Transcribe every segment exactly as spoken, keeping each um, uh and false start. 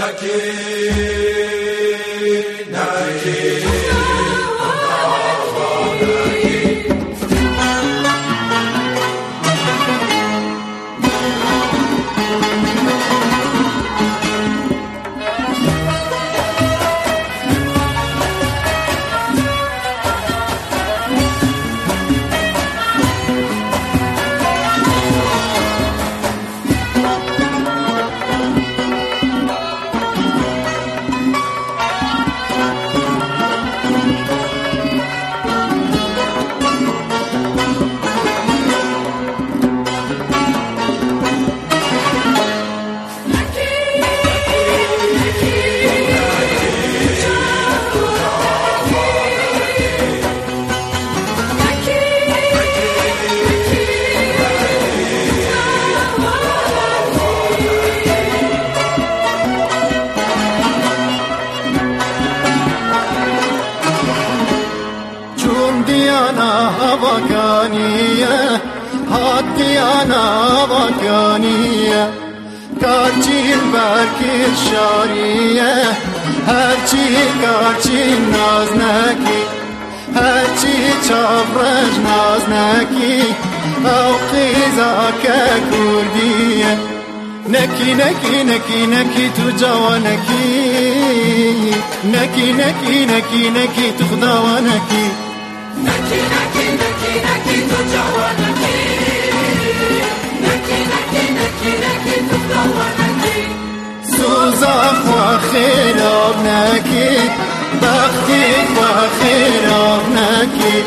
باکانیه هاتیانا باکانیه کارچین برکیت شاریه هرچی کارچین ناز نکی هرچی چابرش ناز نکی او قیزا که کردیه نکی نکی نکی نکی تو جوانکی نکی نکی نکی نکی تو خداوانکی نکی نکی نکی نکی تو جوانکی نکی نکی نکی نکی تو جوانکی سوزا خوا خیراب نکی بختی خوا خیراب نکی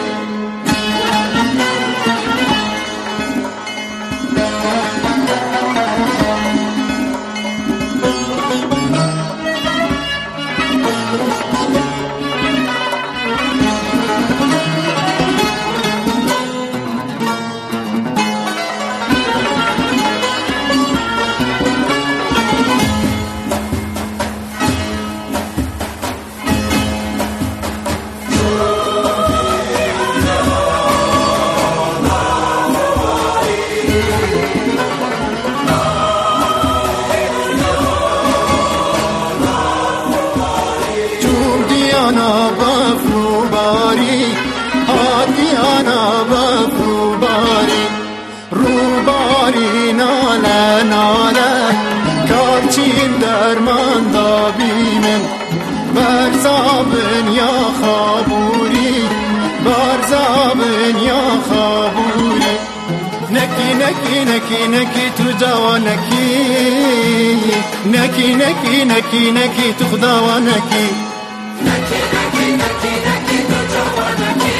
دیانا بفرو باری ها دیانا بفرو باری رو باری ناله ناله کارچین درمان دابی من برزابن یا خابوری برزابن یا خابوری نکی نکی نکی نکی تو جوانکی نکی نکی نکی نکی تو خداوانکی نکی نکی نکی نکی تو جوانکی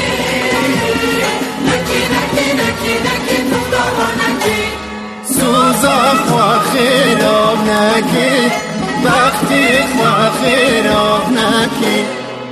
نکی نکی نکی نکی تو جوانکی سوزا خوا خیراب نکی بختی خوا خیراب نکی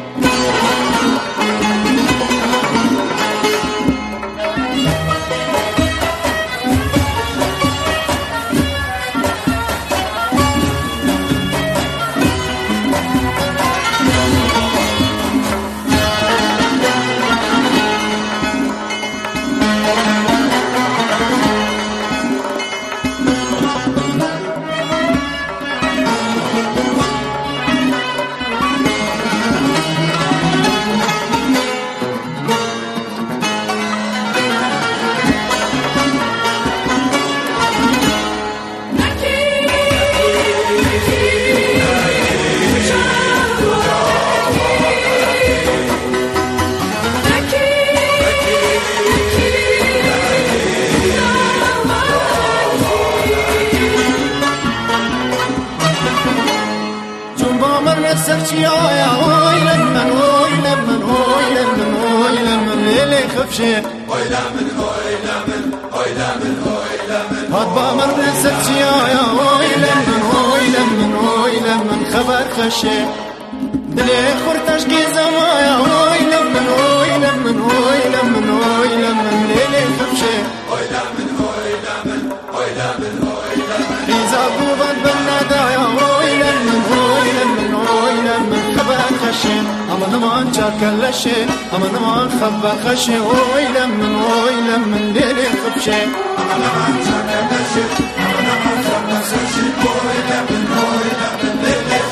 سرچیا یا وای لمن وای لمن وای لمن وای لمن لیلی خفشه وای لمن وای لمن وای لمن وای لمن هاد بامر سرچیا یا وای لمن وای لمن وای لمن خبر خشه دلی خورتش کی زمایا وای لمن وای لمن وای لمن وای لمن لیلی خفشه وای لمن وای لمن وای لمن وای لمن ایزا بوبان بنادایا وای لمن وای لمن وای لمن خبر خشه اما نمان چار کلشه اما نمان خبر خشه وای لمن وای لمن لیلی خفشه اما نمان چار کلشه اما نمان خبر خشه وای لمن وای لمن لیلی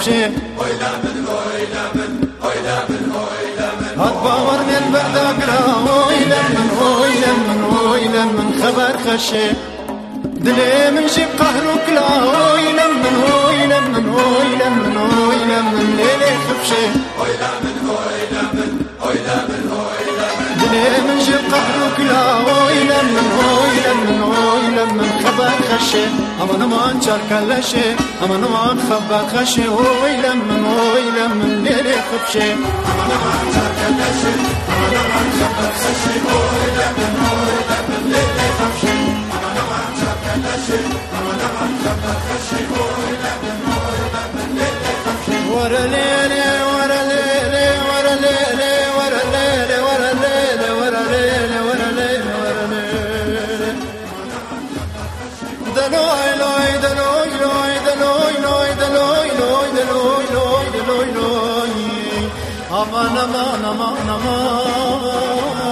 خبشي ويلا من ويلا من ويلا من ويلا من هاد باورني البرداقرا ويلا من ويلا من ويلا من خبر خشي دلي من جيب قهرك لا ويلا من ويلا من ويلا من ويلا من ليلي خبشي ويلا من ويلا من ويلا من ويلا من دلي من جيب قهرك لا ويلا من ويلا من ويلا من خبر خشي اما نمان شارك لشي اما نمان خبر خشي ويلا من ويلا من ليلي خبشي اما نمان شارك لشي اما نمان خبر خشي ويلا من ويلا من ليلي خبشي اما نمان شارك لشي اما نمان خبر خشي ويلا من ويلا من ليلي خبشي ورا ليلي ورا ليلي ورا ليلي ورا ليلي ورا ليلي ورا ليلي ورا ليلي ورا ليلي دلوي لوي دلوي لوي دلوي لوي دلوي لوي دلوي لوي دلوي لوي امان امان امان امان